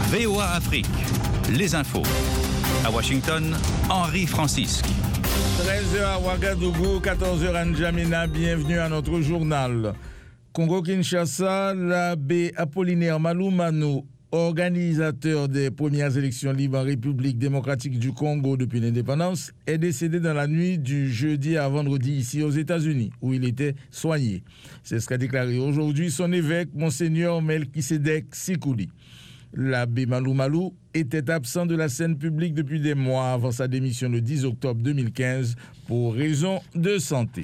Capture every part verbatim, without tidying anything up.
V O A Afrique, les infos. À Washington, Henri Francisque. treize heures à Ouagadougou, quatorze heures à N'Djamena. Bienvenue à notre journal. Congo-Kinshasa, l'abbé Apollinaire Maloumano, organisateur des premières élections libres en République démocratique du Congo depuis l'indépendance, est décédé dans la nuit du jeudi à vendredi ici aux États-Unis, où il était soigné. C'est ce qu'a déclaré aujourd'hui son évêque, Monseigneur Melchisedek Sikouli. L'abbé Malou Malou était absent de la scène publique depuis des mois avant sa démission le dix octobre deux mille quinze pour raison de santé.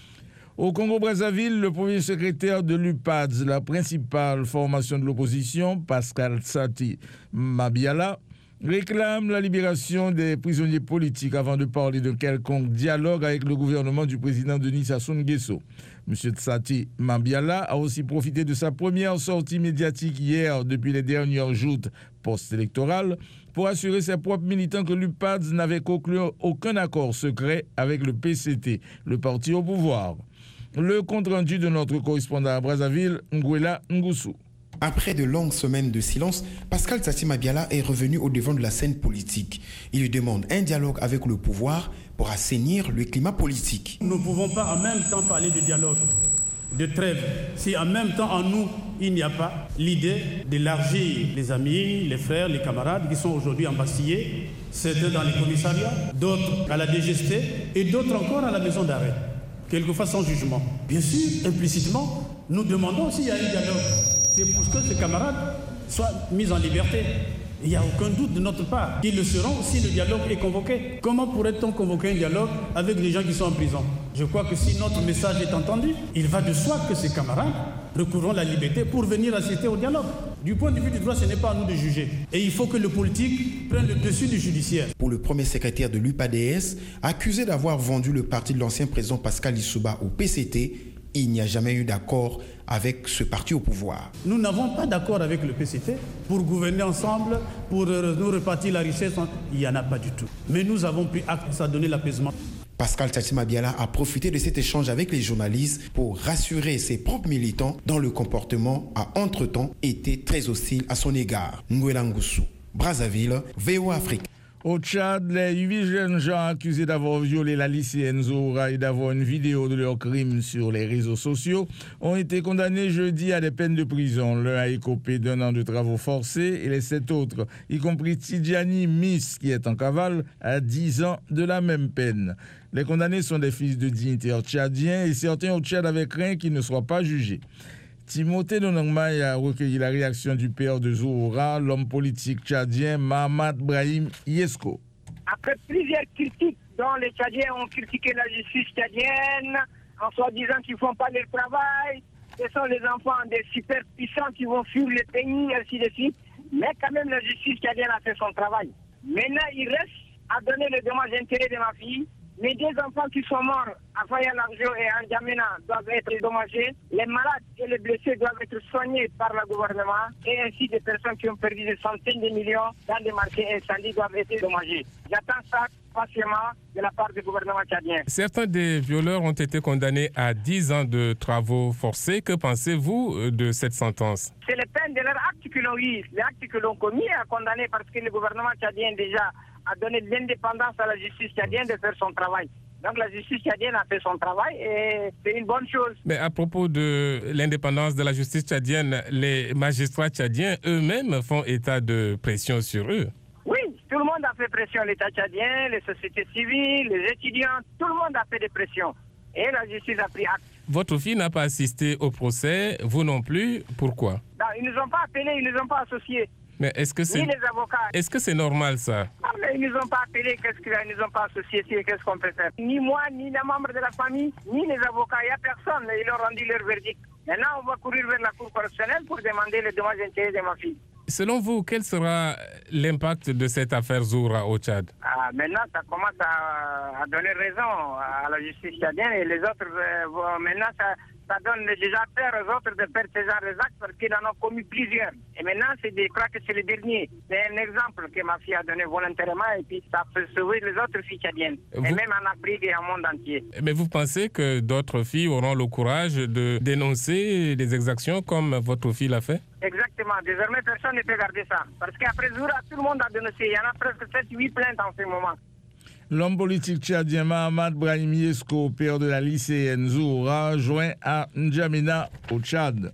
Au Congo-Brazzaville, le premier secrétaire de l'U P A D S, la principale formation de l'opposition, Pascal Tsati Mabiala, réclame la libération des prisonniers politiques avant de parler de quelconque dialogue avec le gouvernement du président Denis Sassou Nguesso. M. Tsati Mabiala a aussi profité de sa première sortie médiatique hier depuis les dernières joutes post-électorales pour assurer ses propres militants que l'U P A D S n'avait conclu aucun accord secret avec le P C T, le parti au pouvoir. Le compte-rendu de notre correspondant à Brazzaville, Nguela Ngussou. Après de longues semaines de silence, Pascal Tsati Mabiala est revenu au devant de la scène politique. Il lui demande un dialogue avec le pouvoir pour assainir le climat politique. Nous ne pouvons pas en même temps parler de dialogue, de trêve, si en même temps en nous, il n'y a pas l'idée d'élargir les amis, les frères, les camarades qui sont aujourd'hui embastillés, certains dans les commissariats, d'autres à la D G S T et d'autres encore à la maison d'arrêt, quelquefois sans jugement. Bien sûr, implicitement, nous demandons s'il y a un dialogue. C'est pour que ces camarades soient mis en liberté. Il n'y a aucun doute de notre part qu'ils le seront si le dialogue est convoqué. Comment pourrait-on convoquer un dialogue avec les gens qui sont en prison? Je crois que si notre message est entendu, il va de soi que ces camarades recourront la liberté pour venir assister au dialogue. Du point de vue du droit, ce n'est pas à nous de juger. Et il faut que le politique prenne le dessus du judiciaire. Pour le premier secrétaire de l'U P A D S, accusé d'avoir vendu le parti de l'ancien président Pascal Lissouba au P C T, il n'y a jamais eu d'accord avec ce parti au pouvoir. Nous n'avons pas d'accord avec le P C T pour gouverner ensemble, pour nous repartir la richesse. Il n'y en a pas du tout. Mais nous avons pris acte, ça a donné l'apaisement. Pascal Tsati Mabiala a profité de cet échange avec les journalistes pour rassurer ses propres militants dont le comportement a entre-temps été très hostile à son égard. Nguela Ngussou, Brazzaville, V O A Afrique. Au Tchad, les huit jeunes gens accusés d'avoir violé la lycéenne Zoura et d'avoir une vidéo de leur crime sur les réseaux sociaux ont été condamnés jeudi à des peines de prison. L'un a écopé d'un an de travaux forcés et les sept autres, y compris Tidjani Miss, qui est en cavale, à dix ans de la même peine. Les condamnés sont des fils de dignitaires tchadiens et certains au Tchad avaient craint qu'ils ne soient pas jugés. Timothée Nonangmaï a recueilli la réaction du père de Zoura, l'homme politique tchadien Mahamat Brahim Yesko. Après plusieurs critiques dont les Tchadiens ont critiqué la justice tchadienne, en soi disant qu'ils ne font pas leur travail, ce sont les enfants des super puissants qui vont fuir le pays, ainsi de suite. Mais quand même, la justice tchadienne a fait son travail. Maintenant, il reste à donner le dommage intérêt de ma fille. Les deux enfants qui sont morts à Faya-Largeau et à N'Djamena doivent être dédommagés. Les malades et les blessés doivent être soignés par le gouvernement. Et ainsi, des personnes qui ont perdu des centaines de millions dans des marchés incendies doivent être dédommagées. J'attends ça patiemment de la part du gouvernement tchadien. Certains des violeurs ont été condamnés à dix ans de travaux forcés. Que pensez-vous de cette sentence? C'est les peines de leurs actes que l'on eu, les actes que l'on commis à condamner parce que le gouvernement tchadien déjà a donné de l'indépendance à la justice tchadienne de faire son travail. Donc la justice tchadienne a fait son travail et c'est une bonne chose. Mais à propos de l'indépendance de la justice tchadienne, les magistrats tchadiens eux-mêmes font état de pression sur eux. Oui, tout le monde a fait pression, l'État tchadien, les sociétés civiles, les étudiants, tout le monde a fait des pressions. Et la justice a pris acte. Votre fille n'a pas assisté au procès, vous non plus, pourquoi? Non, ils ne nous ont pas appelés, ils ne nous ont pas associés. Mais est-ce que c'est... Ni les avocats. Est-ce que c'est normal ça? Ah, mais ils ne nous ont pas appelés, qu'est-ce qu'ils ne nous ont pas associés, qu'est-ce qu'on peut faire? Ni moi, ni les membres de la famille, ni les avocats, il n'y a personne, ils ont rendu leur verdict. Maintenant, on va courir vers la cour correctionnelle pour demander le dommage intérêt de ma fille. Selon vous, quel sera l'impact de cette affaire Zoura au Tchad? Ah, maintenant, ça commence à, à donner raison à la justice tchadienne et les autres. Euh, maintenant, ça, ça donne déjà peur aux autres de faire ce genre d'actes parce qu'ils en ont commis plusieurs. Et maintenant, c'est de croire que c'est le dernier. C'est un exemple que ma fille a donné volontairement et puis ça peut sauver les autres filles tchadiennes. Vous... Et même en Afrique et au monde entier. Mais vous pensez que d'autres filles auront le courage de dénoncer des exactions comme votre fille l'a fait? Exactement. Désormais, personne ne peut garder ça. Parce qu'après Zoura, tout le monde a dénoncé. Il y en a presque sept huit plaintes en ce moment. L'homme politique tchadien Mahamad Brahim Yesko, père de la lycéenne Zoura, joint à N'Djamena au Tchad.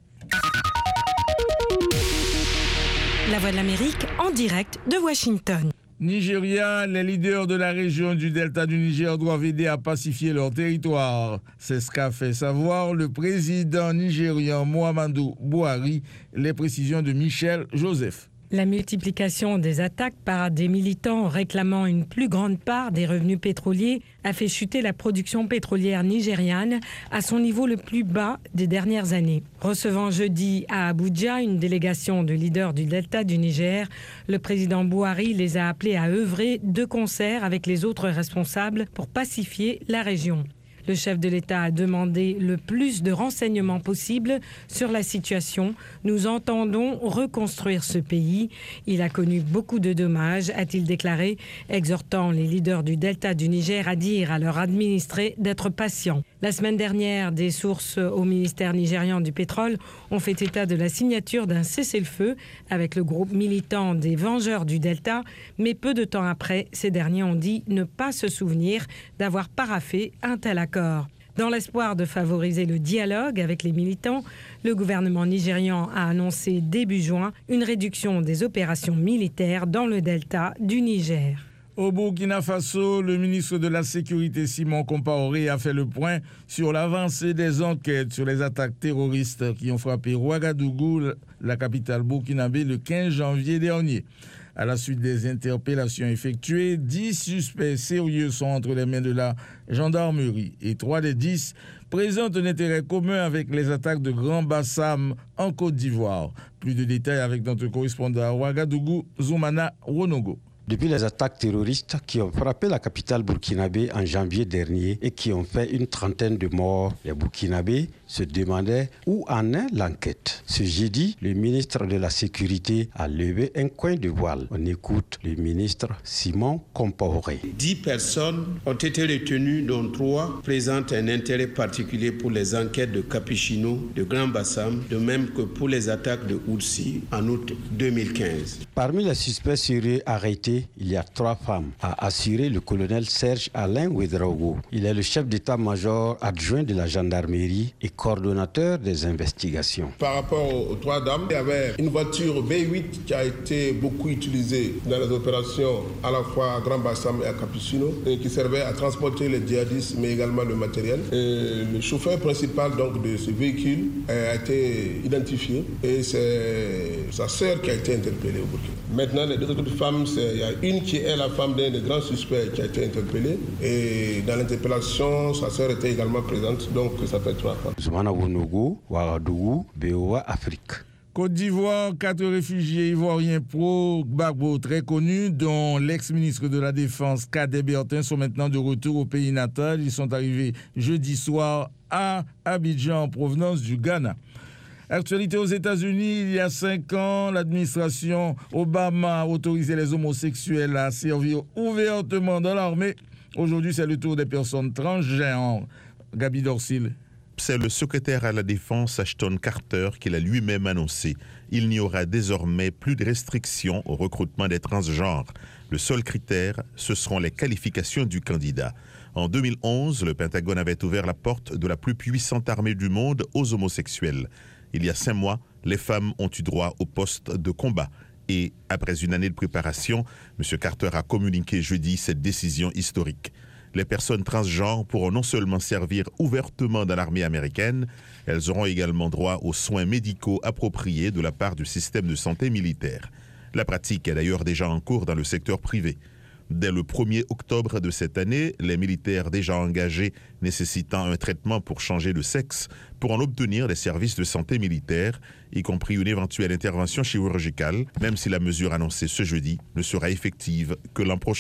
La Voix de l'Amérique en direct de Washington. Nigeria, les leaders de la région du delta du Niger doivent aider à pacifier leur territoire. C'est ce qu'a fait savoir le président nigérian Muhammadu Buhari. Les précisions de Michel Joseph. La multiplication des attaques par des militants réclamant une plus grande part des revenus pétroliers a fait chuter la production pétrolière nigériane à son niveau le plus bas des dernières années. Recevant jeudi à Abuja une délégation de leaders du delta du Niger, le président Buhari les a appelés à œuvrer de concert avec les autres responsables pour pacifier la région. Le chef de l'État a demandé le plus de renseignements possible sur la situation. Nous entendons reconstruire ce pays. Il a connu beaucoup de dommages, a-t-il déclaré, exhortant les leaders du delta du Niger à dire à leurs administrés d'être patients. La semaine dernière, des sources au ministère nigérian du pétrole ont fait état de la signature d'un cessez-le-feu avec le groupe militant des Vengeurs du Delta, mais peu de temps après, ces derniers ont dit ne pas se souvenir d'avoir paraphé un tel accord. Dans l'espoir de favoriser le dialogue avec les militants, le gouvernement nigérian a annoncé début juin une réduction des opérations militaires dans le delta du Niger. Au Burkina Faso, le ministre de la Sécurité Simon Compaoré a fait le point sur l'avancée des enquêtes sur les attaques terroristes qui ont frappé Ouagadougou, la capitale burkinabé, le quinze janvier dernier. À la suite des interpellations effectuées, dix suspects sérieux sont entre les mains de la gendarmerie et trois des dix présentent un intérêt commun avec les attaques de Grand Bassam en Côte d'Ivoire. Plus de détails avec notre correspondant à Ouagadougou, Zoumana Ronogo. Depuis les attaques terroristes qui ont frappé la capitale burkinabé en janvier dernier et qui ont fait une trentaine de morts, les Burkinabés se demandaient où en est l'enquête. Ce jeudi, le ministre de la Sécurité a levé un coin de voile. On écoute le ministre Simon Compaoré. Dix personnes ont été retenues, dont trois présentent un intérêt particulier pour les enquêtes de Capuchino, de Grand Bassam, de même que pour les attaques de Oursi en août deux mille quinze. Parmi les suspects sérieux arrêtés, il y a trois femmes, a assuré le colonel Serge Alain Ouedraogo. Il est le chef d'état-major adjoint de la gendarmerie et coordonnateur des investigations. Par rapport aux trois dames, il y avait une voiture B huit qui a été beaucoup utilisée dans les opérations à la fois à Grand Bassam et à Capuchino et qui servait à transporter les djihadistes mais également le matériel. Et le chauffeur principal donc, de ce véhicule a été identifié et c'est sa sœur qui a été interpellée au Burkina. Maintenant, les deux autres femmes, c'est, il y a une qui est la femme d'un des grands suspects qui a été interpellée et dans l'interpellation, sa sœur était également présente, donc ça fait trois femmes. Zoumana Wonogo, Ouagadougou, B O A Afrique. Côte d'Ivoire, quatre réfugiés ivoiriens pro-Gbagbo très connus, dont l'ex-ministre de la Défense Cadet Bertin, sont maintenant de retour au pays natal. Ils sont arrivés jeudi soir à Abidjan en provenance du Ghana. Actualité aux États-Unis, il y a cinq ans, l'administration Obama a autorisé les homosexuels à servir ouvertement dans l'armée. Aujourd'hui, c'est le tour des personnes transgenres. Gabi Dorsil. C'est le secrétaire à la Défense Ashton Carter qui l'a lui-même annoncé. Il n'y aura désormais plus de restrictions au recrutement des transgenres. Le seul critère, ce seront les qualifications du candidat. En deux mille onze, le Pentagone avait ouvert la porte de la plus puissante armée du monde aux homosexuels. Il y a cinq mois, les femmes ont eu droit au poste de combat. Et après une année de préparation, M. Carter a communiqué jeudi cette décision historique. Les personnes transgenres pourront non seulement servir ouvertement dans l'armée américaine, elles auront également droit aux soins médicaux appropriés de la part du système de santé militaire. La pratique est d'ailleurs déjà en cours dans le secteur privé. Dès le premier octobre de cette année, les militaires déjà engagés nécessitant un traitement pour changer de sexe pourront obtenir des services de santé militaire, y compris une éventuelle intervention chirurgicale, même si la mesure annoncée ce jeudi ne sera effective que l'an prochain.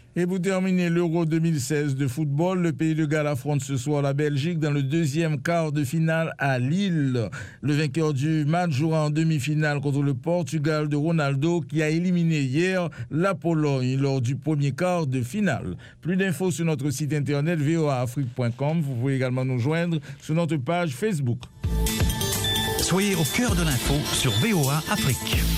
Et pour terminer l'Euro deux mille seize de football, le pays de Galles affronte ce soir la Belgique dans le deuxième quart de finale à Lille. Le vainqueur du match jouera en demi-finale contre le Portugal de Ronaldo qui a éliminé hier la Pologne lors du premier quart de finale. Plus d'infos sur notre site internet v o a afrique point com. Vous pouvez également nous joindre sur notre page Facebook. Soyez au cœur de l'info sur V O A Afrique.